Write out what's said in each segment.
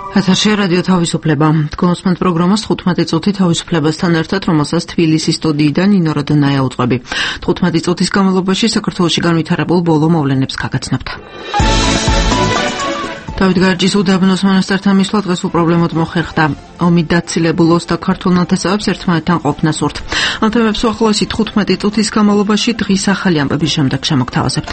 ეთერში რადიო თავისუფლება. გონსმენთ პროგრამას 15 წუთი თავისუფლებასთან ერთად, რომელსაც თბილისის სტუდიიდან ნინო როდონაია უძღვები. 15 წუთის განმავლობაში საქართველოში განვითარებულ ბოლო მოვლენებს გაგაცნობთ. დავით გარჯის უდაბნოს მონასტერთან მისვლა დღეს უპრობლემოდ მოხერხდა. ომით დაცილებულოს და ქართულ ნათესავებს ერთმანეთთან ყოფნა სურთ. ამ თემებს უახლოესი 15 წუთის განმავლობაში დღის ახალი ამბების შემდეგ შემოგთავაზებთ.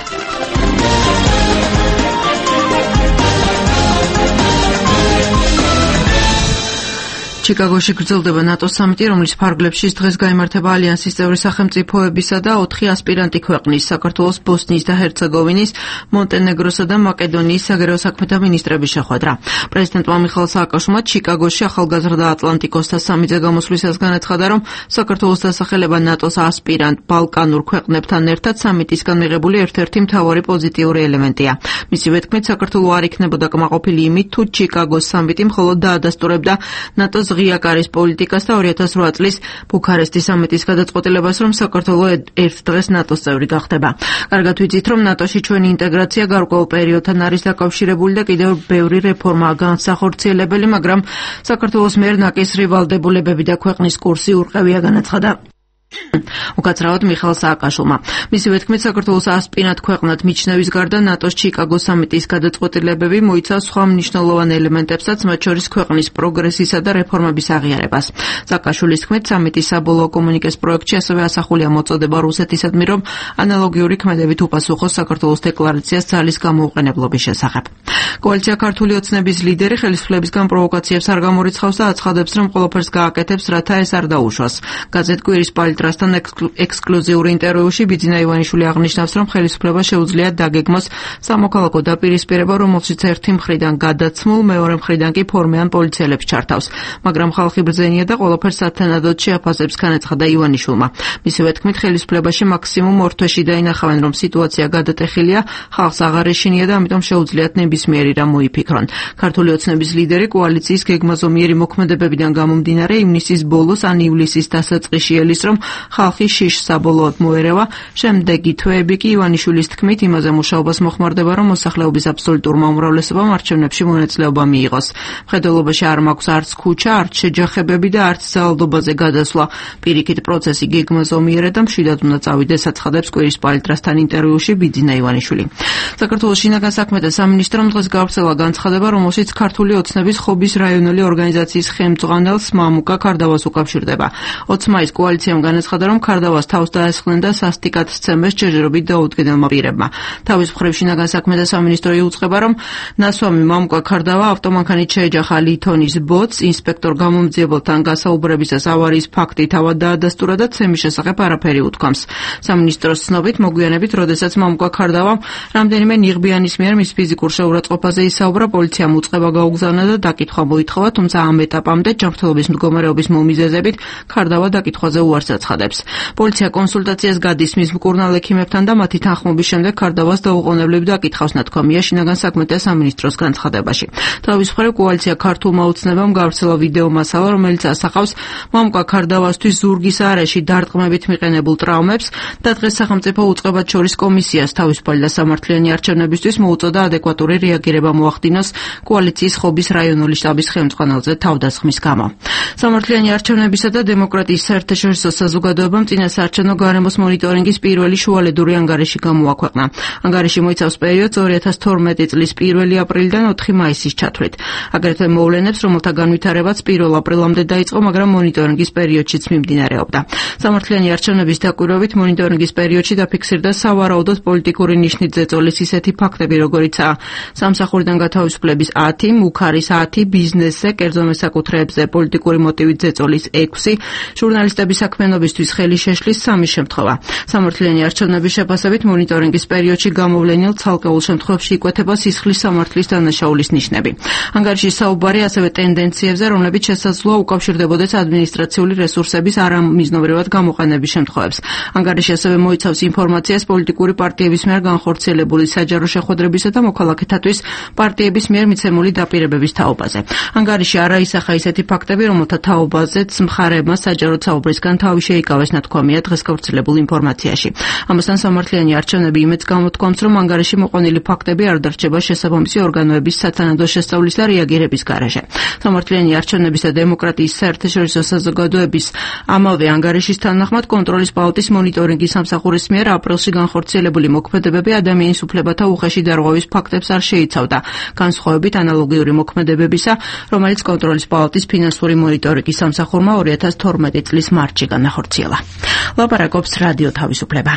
ჩიკაგოში გრძელდება ნატოს სამიტი, რომლის ფარგლებში დღეს გაიმართება ალიანსის წევრი სახელმწიფოებისა და 4 ასპირანტი ქვეყნის, საქართველოს, ბოსნიის და ჰერცეგოვინის, მონტენეგროსა და მაკედონიის საგარეო საქმეთა მინისტრების შეხვედრა. პრეზიდენტმა მიხაილ სააკაშვილმა ჩიკაგოში ახალგაზრდა ატლანტიკოსთა სამიტზე გამოსვლისას განაცხადა, რომ საქართველოს დასახელება ნატოს ასპირანტ ბალკანურ ქვეყნებთან ერთად სამიტისგან მიღებული ერთ-ერთი მთავარი პოზიტიური ელემენტია. მისივე თქმით, საქართველო არ იქნებოდა კმაყოფილი იმით, თუ ჩიკაგოს სამიტი მხოლოდ დაადასტურებდა ნატოს ღია კარის პოლიტიკას და 2008 წლის ბუქარესტის სამიტის გადაწყვეტილებას, რომ საქართველო ერთ დღეს ნატოს წევრი გახდება. კარგად ვიცით, რომ ნატოში ჩვენი ინტეგრაცია გარკვეულ პერიოდთან არის დაკავშირებული და კიდევ ბევრი რეფორმაა განსახორციელებელი, მაგრამ საქართველოს მიერ ნაკისრი ვალდებულებები და ქვეყნის კურსი ურყევია, განაცხადა უკაცრავად მიხაილ სააკაშვილმა. მისივე თქმით, საქართველოს ასპირანტ ქვეყნად მიჩნევის გარდა ნატოს ჩიკაგოს სამიტის გადაწყვეტილებები მოიცავს სხვა მნიშვნელოვან ელემენტებსაც, მათ შორის ქვეყნის პროგრესისა და რეფორმების აღიარებას. სააკაშვილის თქმით, სამიტის საბოლოო კომუნიკეს პროექტში ასევე ასახულია მოწოდება რუსეთისადმი, რომ ანალოგიური ქმედებით უპასუხოს საქართველოს დეკლარაციას ძალის გამოუყენებლობის შესახებ. კოალიცია ქართული ოცნების ლიდერი ხელისუფლებისგან პროვოკაციებს არ გამორიცხავს და აცხადებს, რომ ყველაფერს გააკეთებს, რათა ეს არ დაუშვას. გაზეთ კვირის პალიტრასთან ექსკლუზიური ინტერვიუში ბიძინა ივანიშვილი აღნიშნავს, რომ ხელისუფლება შეუძლია დაგეგმოს სამოქალაქო დაპირისპირება, რომელშიც ერთი მხრიდან გადაცმულ, მეორე მხრიდან კი ფორმიან პოლიციელებს ჩართავს. მაგრამ ხალხი ბრძენია და ყველაფერს სათანადოდ შეაფასებს, განაცხადა ივანიშვილმა. მისივე თქმით, ხელისუფლებაში მაქსიმუმ 2 თვეში დაინახავენ, რომ სიტუაცია გადატეხილია, ხალხს აღარ ეშინია და ამიტომ შეუძლიათ ნებისმიერი რამ მოიფიქრონ. ქართული ოცნების ლიდერი კოალიციის გეგმაზომიერი მოქმედებებიდან გამომდინარე ივნისის ბოლოს ან ივლისის დასაწყისში ელის, რომ ხალხი შიშს საბოლოოდ მოერევა. შემდეგი თვეები კი ივანიშვილის თქმით იმაზე მუშაობას მოხმარდება, რომ მოსახლეობის აბსოლუტურმა უმრავლესობამ არჩევნებში მონაწილეობა მიიღოს. მხედველობაში არ მაქვს არც ქუჩა, არც შეჯახებები და არც ძალადობაზე გადასვლა. პირიქით პროცესი გეგმაზომიერად და მშვიდად უნდა წავიდეს, აცხადებს კვირის პალიტრასთან ინტერვიუში ბიძინა ივანიშვილი. საქართველოს შინაგან საქმეთა სამინისტრომ დღეს გავრცელა განცხადება, რომელშიც ქართული ოცნების ხობის რაიონული ორგანიზაციის ხელმძღვანელს მამუკა ქარდავას უკავშირდება. 20 მაისს კოალიციამ განაცხადა, რომ ქარდავას თავს დაესხნენ და სასტიკად სცემეს ჯერჯერობით დაუდგენელმა პირებმა. თავის მხრივ შინაგან საქმეთა სამინისტრო იუწყება, რომ ნასვამი მამუკა ქარდავა ავტომანქანით შეეჯახა ლითონის ბოძს, ინსპექტორ გამომძიებელთან გასაუბრებისას ავარიის ფაქტი თავად დაადასტურა და ცემის შესახებ არაფერი უთქვამს. სამინისტროს ცნობით, მოგვიანებით, როდესაც მამუკა ქარდავამ რამდენიმე ნიღბიანის მიერ მის ფიზიკურ შეურაცხყოფაზე ისაუბრა, პოლიციამ უწყება გაუგზავნა და დაკითხვა მოითხოვა, თუმცა ამ ეტაპამდე ჯანმრთელობის მდგომარეობის მომიზეზებით ქარდავა დაკითხვაზე უარს აცხადებს. პოლიცია კონსულტაციას გადის მის მკურნალ ექიმებთან და მათი თანხმობის შემდეგ ქარდავას დაუყოვნებლივ დაკითხავს, ნათქვამია შინაგან საქმეთა სამინისტროს განცხადებაში. თავის მხრივ კოალიცია ქართულმა ოცნებამ გავრცელა ვიდეო მასალა, რომელიც ასახავს მამუკა ქარდავასთვის ზურგის არეში დარტყმებით მიყენებულ ტრავმებს და დღეს სახელმწიფო უწყებად შორის კომისიას თავისუფალი და სამართლიანი არჩევნებისთვის მოუწოდა ადეკვატური რეაგირება მოახდინოს კოალიციის ხობის რაიონული შტაბის ხელმძღვანელზე თავდასხმის გამო. სამართლიანი არჩევნებისა და დემოკრატიის საერთაშორისო საზოგადოებამ წინასაარჩევნო გარემოს მონიტორინგის პირველი შუალედური ანგარიში გამოაქვეყნა. ანგარიში მოიცავს პერიოდს 2012 წლის 1 აპრილიდან 4 მაისის ჩათვლით. აგრეთვე მოვლენებს, რომელთა განვითარებაც 1 აპრილამდე დაიწყო, მაგრამ მონიტორინგის პერიოდშიც მიმდინარეობდა. სამართლიანი არჩევნების დაკვირვებით მონიტორინგის პერიოდში დაფიქსირდა სავარაუდოდ პოლიტიკური ნიშნით ზეწოლის ისეთი ფაქტები, როგორიცაა სამსახურიდან გათავისუფლების 10, მუქარის 10, ბიზნესზე, კერძო მესაკუთრეებზე პოლიტიკური მოტივით ზეწოლის 6, ჟურნალისტების საქმიანობისთვის ხელი შეშლის 3 შემთხვევა. სამართლიანი არჩევნების შეფასებით მონიტორინგის პერიოდში გამოვლენილ ცალკეულ შემთხვევებში იკვეთება სისხლის სამართლის დანაშაულის ნიშნები. ანგარიში საუბარი ასევე ტენდენციებზე, რომლებიც შესაძლოა უკავშირდებოდეს ადმინისტრაციული რესურსების არამიზნობრივად გამოყენების შემთხვევებს. ანგარიში ასევე მოიცავს ინფორმაციას პოლიტიკური პარტიების მიერ განხორციელებული საჯარო შეხვედრებისა და მოქალაქეთათვის პარტიების მიერ მიცემული დაპირებების თაობაზე. ანგარიში არ აისახა ისეთი ფაქტები, რომელთა თაობაზეც მხარეებმა საჯარო საუბრისგან თავი შეიკავეს, ნათქვამია შესაბამია დღეს გავრცელებულ ინფორმაციაში. ამასთან სამართლიანი არჩევნები იმედს გამოთქვამს, რომ ანგარიში მოყვანილი ფაქტები არ დარჩება შესაბამისი ორგანოების სათანადო შესწავლის და რეაგირების გარეშე. სამართლიანი არჩევნების და დემოკრატიის საერთაშორისო საზოგადოების ამავე ანგარიშის თანახმად კონტროლის პალატის მონიტორინგის სამსახურის მიერ აპრილში განხორციელებული მოქმედებები ადამიანის უფლებათა უხეში დარღვევის ფაქტებს არ შეიცავდა, განსხვავებით ანალოგიური მოქმედებებისა, რომელიც კონტროლის პალატის ფინანსური მონიტორინგის სამსახურმა 2012 წლის მარტში განახორციელა. ლაპარაკობს რადიო თავისუფლება.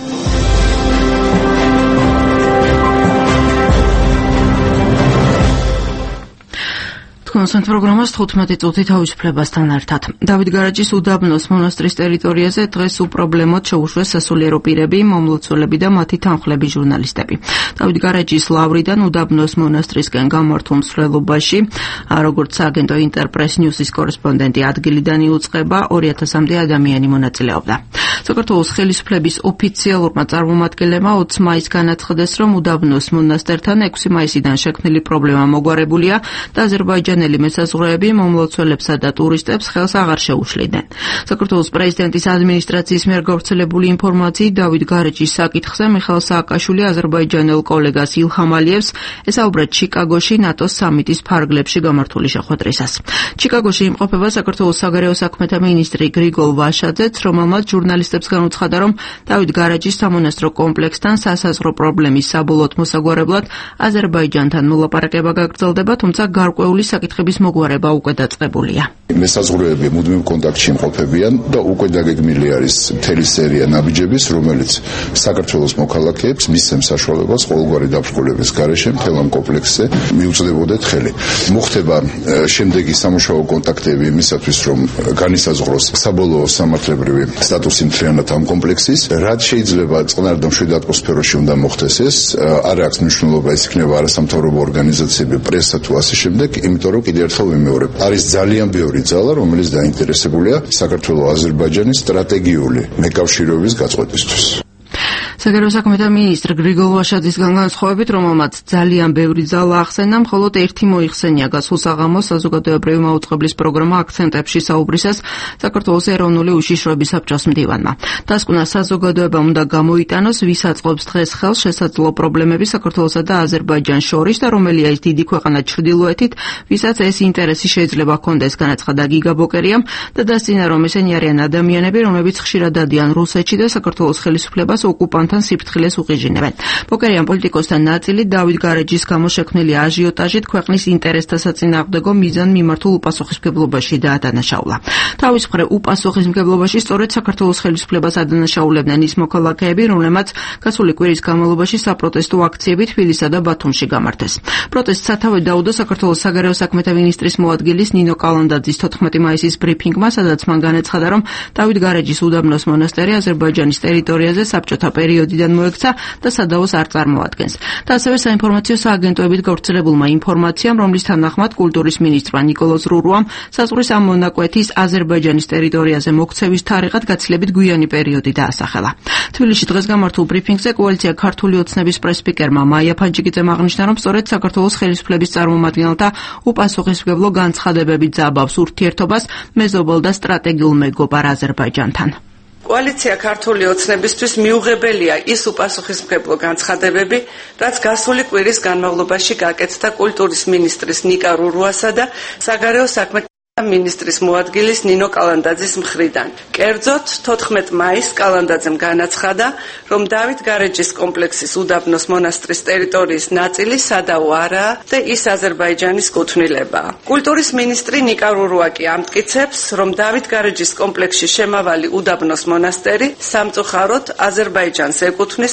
კონსერტ პროგრამას 15 წუთი თავისუფლებასთან ერთად. დავით გარაჯის უდაბნოს მონასტრის ტერიტორიაზე დღეს უპრობლემოდ შეუშვეს სასულიერო პირები, მომლოცველები და მათი თანხლები ჟურნალისტები. დავით გარაჯის ლავრიდან უდაბნოს მონასტრისკენ გამართულ მსვლელობაში, როგორც სააგენტო ინტერპრეს ნიუსის კორესპონდენტი ადგილიდან იუწყება, 2000-მდე ადამიანი მონაწილეობდა. საქართველოს ხელისუფლების ოფიციალურმა წარმომადგენლებმა 20 მაისს განაცხადეს, რომ უდაბნოს მონასტერთან 6 მაისიდან შექმნილი პრობლემა მოგვარებულია და აზერბაიჯანელი მესაზღვრეები მომლოცველებსა და ტურისტებს ხელს აღარ შეუშლიდნენ. საქართველოს პრეზიდენტის ადმინისტრაციის მიერ გავრცელებული ინფორმაციით დავით გარაჯის საკითხზე მიხეილ სააკაშვილი აზერბაიჯანელ კოლეგას ილჰამ ალიევს ესაუბრა ჩიკაგოში ნატოს სამიტის ფარგლებში გამართული შეხვედრისას. ჩიკაგოში იმყოფება საქართველოს საგარეო საქმეთა მინისტრი გრიგოლ ვაშაძეც, რომელმაც ჟურნალისტებს განუცხადა, რომ დავით გარაჯის სამონასტრო კომპლექსთან სასაზღვრო პრობლემის საბოლოოდ მოსაგვარებლად აზერბაიჯანთან მოლაპარაკება გაგრძელდება, თუმცა გარკვეული საკითხების მოგვარება უკვე დაწყებულია. მესაზღვრეები მუდმივ კონტაქტში იმყოფებიან და უკვე დაგეგმილი არის მთელი სერია ნაბიჯების, რომელიც საქართველოს მოქალაქეებს მისცემს საშუალებას ყოველგვარი დაბრკოლების გარეშე მთელ ამ კომპლექსზე მიუწვდებოდეთ ხელი. მოხდება შემდეგი სამუშაო კონტაქტები იმისათვის, რომ განისაზღვროს საბოლოო სამართლებრივი სტატუსი მთლიანად ამ კომპლექსის, რაც შეიძლება წყნარ და მშვიდ ატმოსფეროში უნდა მოხდეს ეს, არ აქვს მნიშვნელობა ის იქნება არასამთავრობო ორგანიზაციები, პრესა თუ ასე შემდეგ, იმიტომ რომ კიდევ ერთხელ ვიმეორებ, არის ძალიან ბევრი ძალა, რომელიც დაინტერესებულია საქართველო-აზერბაიჯანის სტრატეგიული მეკავშირეობის გაწყვეტისთვის. საგარეო საქმეთა მინისტრ გრიგოლ ვაშაძისგან განსხვავებით, რომელმაც ძალიან ბევრი ძალა ახსენა, მხოლოდ ერთი მოიხსენია გასულ საღამოს საზოგადოებრივი მაუწყებლის პროგრამა აქცენტებში საუბრისას საქართველოს ეროვნული უშიშროების საბჭოს მდივანმა. დასკვნა საზოგადოებამ უნდა გამოიტანოს, ვის აწყობს დღეს ხელს შესაძლო პრობლემები საქართველოსა და აზერბაიჯანს შორის და რომელია ის დიდი ქვეყანა ჩრდილოეთით, ვისაც ეს ინტერესი შეიძლება ჰქონდეს, განაცხადა გიგა ბოკერიამ და დასცინა, რომ ესენი არიან ადამიანები, რომლებიც ხშირად დადიან რუსეთში და საქართველოს ხელისუფლებას ოკუპანტ სიფრთხილეს უყიჟინებენ. ბოკერიამ პოლიტიკოსთან ნაწილი დავით გარაჯის გამო შექმნილი აჟიოტაჟით ქვეყნის ინტერესთა საწინააღმდეგო მიზან მიმართულ უპასუხისმგებლობაში დაადანაშაულა. თავის მხრივ უპასუხისმგებლობაში სწორედ საქართველოს ხელისუფლებას ადანაშაულებდნენ ის მოქალაქეები, რომლებმაც გასული კვირის განმავლობაში საპროტესტო აქციები თბილისსა და ბათუმში გამართეს. პროტესტს სათავე დაუდო საქართველოს საგარეო საქმეთა მინისტრის მოადგილის ნინო კალანდაძის 14 მაისის ბრიფინგმა, სადაც მან განაცხადა, რომ დავით გარაჯის უდაბნოს მონასტერი აზერბაიჯანის ტერიტორიაზე საბჭოთა პერიოდიდან მოექცა და სადავოს არ წარმოადგენს. და ასევე საინფორმაციო სააგენტოებით გავრცელებულმა ინფორმაციამ, რომლის თანახმად კულტურის მინისტრმა ნიკოლოზ რურუამ საზღვრის ამ მონაკვეთის აზერბაიჯანის ტერიტორიაზე მოქცევის თარიღად გაცილებით გვიანი პერიოდი დაასახელა. თბილისში დღეს გამართულ ბრიფინგზე კოალიცია ქართული ოცნების პრესპიკერმა მაია ფანჯიკიძემ აღნიშნა, რომ სწორედ საქართველოს ხელისუფლების წარმომადგენელთა უპასუხისმგებლო განცხადებები ძაბავს ურთიერთობას მეზობელ და სტრატეგიულ მეგობარ აზერბაიჯანთან. კოალიცია ქართული ოცნებისთვის მიუღებელია ის უპასუხისმგებლო განცხადებები, რაც გასული კვირის განმავლობაში გაკეთდა კულტურის მინისტრის ნიკა რურუასა და საგარეო საქმეთა მინისტრის მოადგილის ნინო კალანდაძის მხრიდან. კერძოდ 14 მაისს კალანდაძემ განაცხადა, რომ დავით გარაჯის კომპლექსის უდაბნოს მონასტრის ტერიტორიის ნაწილი სადავო არაა და ის აზერბაიჯანის კუთვნილებაა. კულტურის მინისტრი ნიკა რურუა კი ამტკიცებს, რომ დავით გარაჯის კომპლექსში შემავალი უდაბნოს მონასტერი სამწუხაროდ აზერბაიჯანს ეკუთვნის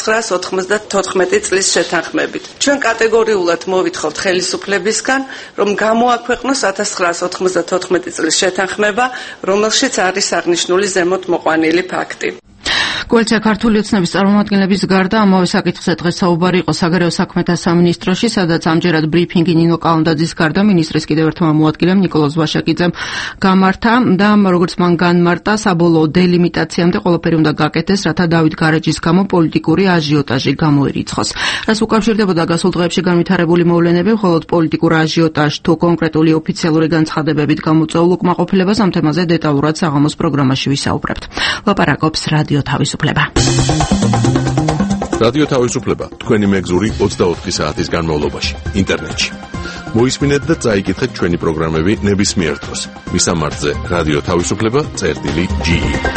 1994 წლის შეთანხმებით. ჩვენ კატეგორიულად მოვითხოვთ ხელისუფლებისგან, რომ გამოაქვეყნოს 1994 წლის შეთანხმება, რომელშიც არის აღნიშნული ზემოთ მოყვანილი ფაქტი. კოალიცია ქართული ოცნების წარმომადგენლების გარდა ამავე საკითხზე დღეს საუბარი იყო საგარეო საქმეთა სამინისტროში, სადაც ამჯერად ბრიფინგი ნინო კალანდაძის გარდა მინისტრის კიდევ ერთმა მოადგილემ ნიკოლოზ ვაშაკიძემ გამართა და როგორც მან განმარტა, საბოლოო დელიმიტაციამდე ყველაფერი უნდა გაკეთდეს, რათა დავით გარეჯის გამო პოლიტიკური აჟიოტაჟი გამოირიცხოს. რაც უკავშირდებოდა გასულ დღეებში განვითარებული მოვლენები, მხოლოდ პოლიტიკურ აჟიოტაჟს თუ კონკრეტული ოფიციალური განცხადებებით გამოწვეულ უკმაყოფილებას ამ თემაზე დეტალურად საღამოს პროგრამაში ვისაუბრებთ. ლაპარაკობს რადიო თავისუფლება. რადიო თავისუფლება თქვენი მეგზური 24 საათის განმავლობაში ინტერნეტში. მოისმინეთ და წაიკითხეთ ჩვენი პროგრამები ნებისმიერ დროს. მისამართზე რადიო თავისუფლება.ge.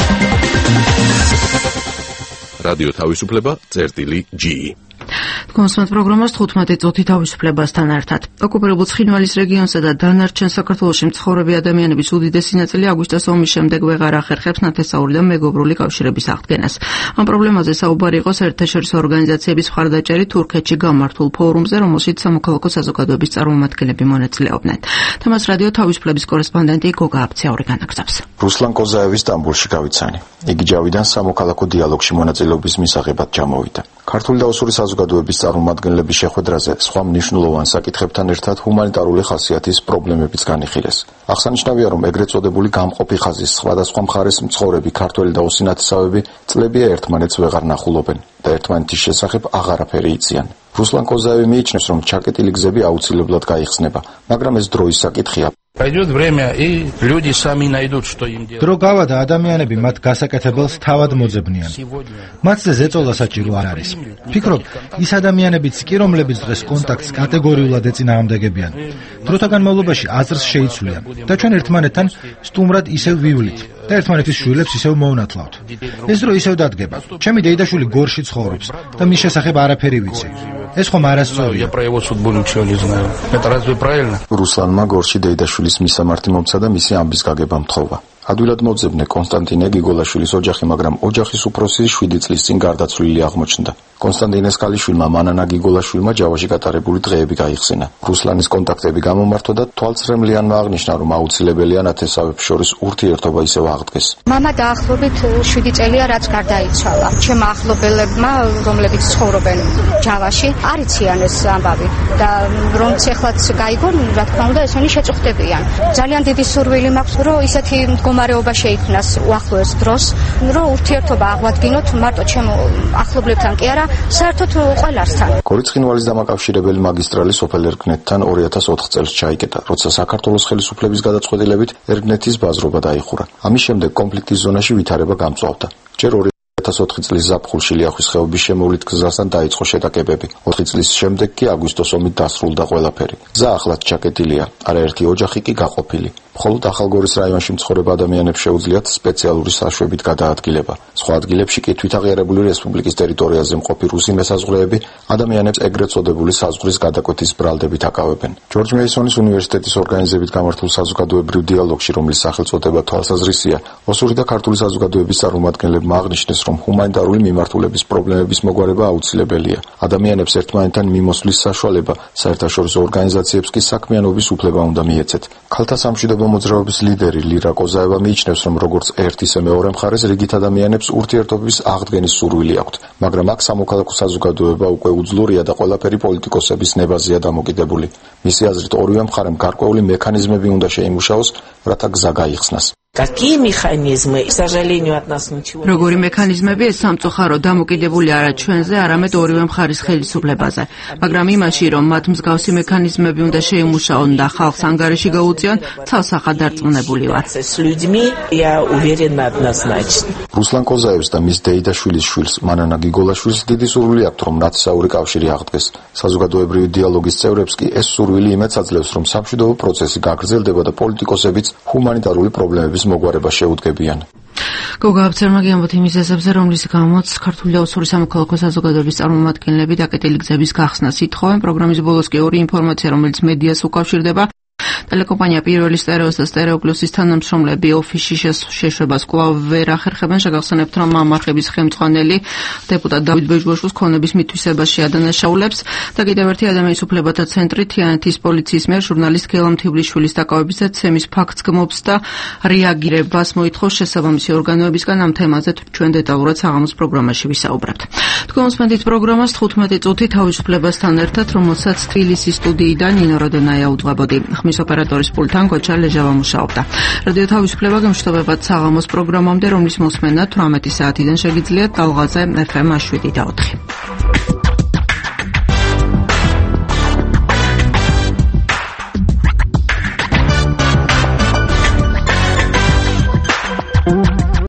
რადიო თავისუფლება.ge. კონსტანტ პროგრამას 15 წუთი თავისუფლებასთან ერთად. ოკუპირებულ ცხინვალის რეგიონსა და დანარჩენ საქართველოში მცხოვრები ადამიანების უდიდესი ნაწილი აგვისტოს ომის შემდეგ ვეღარ ახერხებს ნათესაური და მეგობრული კავშირების აღდგენას. ამ პრობლემაზე საუბარი იყო საერთაშორისო ორგანიზაციების მხარდაჭერით თურქეთში გამართულ ფორუმზე, რომელშიც სამოქალაქო საზოგადოების წარმომადგენლები მონაწილეობდნენ. თემას რადიო თავისუფლების კორესპონდენტი გოგა აბცაური განაგრძობს. რუსლან კოზაევი სტამბოლში გავიცანი. იგი ჯავიდან სამოქალაქო დიალოგში მონაწილეობის მისაღებად ჩამოვიდა. ქართული და ოსური საზოგადოების წარმომადგენლების შეხვედრაზე სხვა მნიშვნელოვან საკითხებთან ერთად ჰუმანიტარული ხასიათის პრობლემებიც განიხილეს. აღსანიშნავია, რომ ეგრეთ წოდებული გამყოფი ხაზის სხვადასხვა მხარეს მცხოვრები ქართველი და ოსი ნათესავები წლებია ერთმანეთს ვეღარ ნახულობენ და ერთმანეთის შესახებ აღარაფერი იციან. რუსლან კოზაევი მიიჩნევს, რომ ჩაკეტილი გზები აუცილებლად გაიხსნება, მაგრამ ეს დროის საკითხია. Пойдет время, и люди сами найдут, что им делать. დრო გავა და ადამიანები მათ გასაკეთებელს თავად მოძებნიან. მათზე ზეწოლა საჭირო არ არის. ფიქრობ, ის ადამიანებიც კი, რომლებიც დღეს კონტაქტს კატეგორიულად ეწინააღმდეგებიან, დროთა განმავლობაში აზრს შეიცვლიან და ჩვენ ერთმანეთთან სტუმრად ისევ ვივლით და ერთმანეთის შვილებს ისევ მოვნათლავთ. ეს დრო ისევ დადგება. ჩემი დეიდაშვილი გორში ცხოვრობს და მის შესახებ არაფერი ვიცი. ეს ხომ არასწორია. Я про его судьбу ничего не знаю. Это разве правильно? რუსლანმა გორში დეიდაშვილის მისამართი მომცა და მისი ამბის გაგება მთხოვა. ადვილად მოძებნე კონსტანტინე გიგოლაშვილის ოჯახი, მაგრამ ოჯახის უფროსი 7 წლის წინ გარდაცვლილი აღმოჩნდა. კონსტანტინეს ქალიშვილმა მანანა გიგოლაშვილმა ჯავაში გატარებული დღეები გაიხსენა. რუსლანის კონტაქტები გამომართვა და თვალწრემლიანმა აღნიშნა, რომ აუცილებელია ნათესავებს შორის ურთიერთობა ისევ აღდგეს. მამა დაახლოებით 7 წელია რაც გარდაიცვალა. ჩემმა ახლობელებმა, რომლებიც ცხოვრობენ ჯავაში, არ იციან ეს ამბავი და რომც ეხლაც გაიგონ, რა თქმა უნდა, ესენი შეწუხდებიან. ძალიან დიდი სურვილი მაქვს, რომ ისეთი მდგომარეობა შეიქმნას უახლოეს დროს, რომ ურთიერთობა აღვადგინოთ მარტო ჩემ ახლობლებთან კი არა, საერთოდ ყველასთან. გორის ცხინვალის დამაკავშირებელი მაგისტრალი სოფელ ერგნეთთან 2004 წელს ჩაიკეტა, როცა საქართველოს ხელისუფლების გადაწყვეტილებით ერგნეთის ბაზრობა დაიხურა. ამის შემდეგ კონფლიქტის ზონაში ვითარება გამწვავდა. ჯერ 2004 წლის ზაფხულში ლიახვის ხეობის შემოვლით გზასთან დაიწყო შეტაკებები. 4 წლის შემდეგ კი აგვისტოს ომით დასრულდა ყველაფერი. გზა ახლაც ჩაკეტილია, არაერთი ოჯახი კი გაყოფილი. მხოლოდ ახალგორის რაიონში მცხოვრებ ადამიანებს შეუძლიათ სპეციალური საშვებით გადაადგილება. სხვა ადგილებში კი თვითაღიარებული რესპუბლიკის ტერიტორიაზე მყოფი რუსი მესაზღვრეები ადამიანებს ეგრეთ წოდებული საზღვრის გადაკვეთის ბრალდებით აკავებენ. ჯორჯ მეისონის უნივერსიტეტის ორგანიზებით გამართულ საზოგადოებრივ დიალოგში, რომლის სახელწოდება თვალსაზრისია, ოსური და ქართული საზოგადოების წარმომადგენლებმა აღნიშნეს, რომ ჰუმანიტარული მიმართულების პრობლემების მოგვარება აუცილებელია. ადამიანებს ერთმანეთთან მიმოსვლის საშუალება საერთაშორისო ორგანიზაციებს კი საქმიანობის უფლება უნდა მიეცეთ. ქალთა სამშვიდობო მოძრაობის ლიდერი ლირა კოზაევა მიიჩნევს, რომ როგორც ერთ ისე მეორე მხარეს რიგით ადამიანებს ურთიერთობის აღდგენის სურვილი აქვთ, მაგრამ აქ სამოქალაქო საზოგადოება უკვე უძლურია და ყველაფერი პოლიტიკოსების ნებაზეა დამოკიდებული. მისი აზრით, ორივე მხარემ გარკვეული მექანიზმები უნდა შეიმუშაოს, რათა გზა გაიხსნას. Какие механизмы, к сожалению, от нас ничего. როგორი მექანიზმები ეს სამწუხარო დამოკიდებული არა ჩვენზე, არამედ ორივე მხარის ხელისუფლებაზე, მაგრამ იმაში, რომ მათ მსგავსი მექანიზმები უნდა შეიმუშაონ და ხალხს ანგარიში გაუწიონ, ცალსახად დარწმუნებული ვარ. С людьми я уверена однозначно. რუსლან კოზაევს და მის დეიდაშვილის შვილს მანანა გიგოლაშვილს დიდი სურვილი აქვთ, რომ ნათესაური კავშირი აღდგეს. საზოგადოებრივი დიალოგის წევრებს კი ეს სურვილი იმედს აძლევს, რომ სამშვიდობო პროცესი გაგრძელდება და პოლიტიკოსებიც ჰუმანიტარული პრობლემების მოგვარება შეუდგებიან. გოგა აბცერმა გიამბოთ იმ მიზეზებზე, რომლის გამოც ქართული და ოსური სამოქალაქო საზოგადოების წარმომადგენლები დაკეტილი გზების გახსნას ითხოვენ. პროგრამის ბოლოს კი ორი ინფორმაცია, რომელიც მედიას უკავშირდება. ტელეკომპანია პირველი სტერეოს და სტერეოპლუსის თანამშრომლები ოფისში შეშვებას კვლავ ვერ ახერხებენ. შეგახსენებთ, რომ ამ არხების ხელმძღვანელი დეპუტატ დავით ბეჯგოშვილს ქონების მითვისებაში ადანაშაულებს და კიდევ ერთი ადამიანის უფლებათა ცენტრი თიანეთის პოლიციის მიერ ჟურნალისტ გელამ თიბლიშვილის დაკავების და ცემის ფაქტს გმობს და რეაგირებას მოითხოვს შესაბამისი ორგანოებისგან. ამ თემაზე ჩვენ დეტალურად საღამოს პროგრამაში ვისაუბრებთ. თქვენ მოსმენთ პროგრამას 15 წუთი თავისუფლებასთან ერთად, რომელსაც თბილისის სტუდიიდან ნინო როდონაია უძღვებოდი. ხმის ოპერატორის პულტთან გოჩა ლეჟავა მუშაობდა. რადიო თავისუფლება გემშვიდობებად საღამოს პროგრამამდე, რომლის მოსმენა 18 საათიდან შეგიძლიათ ტალღაზე FM 7 და 4.